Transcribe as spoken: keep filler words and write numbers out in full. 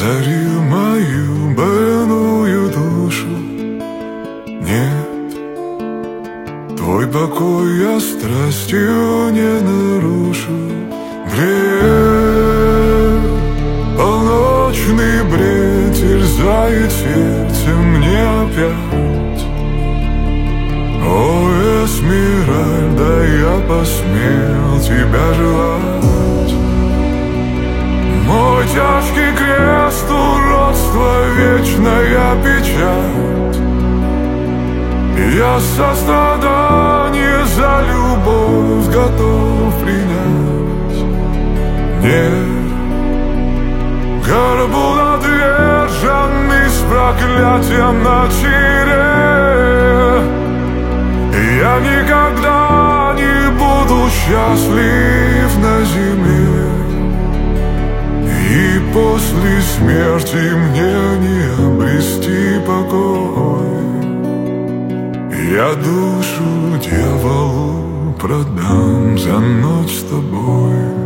озарил мою больную душу. Нет, твой покой я страстью не нарушу. Бред, полночный бред терзает сердце мне опять. О, Эсмеральда, я посмел тебя желать. Мой тяжкий крест, уродство, вечная печать. Я сострадание за любовь готов принять. Нет, горбу надверженный с проклятием на чире. Я никогда не буду счастлив на земле, и после смерти мне не обрести покой. Я душу дьяволу продам за ночь с тобой.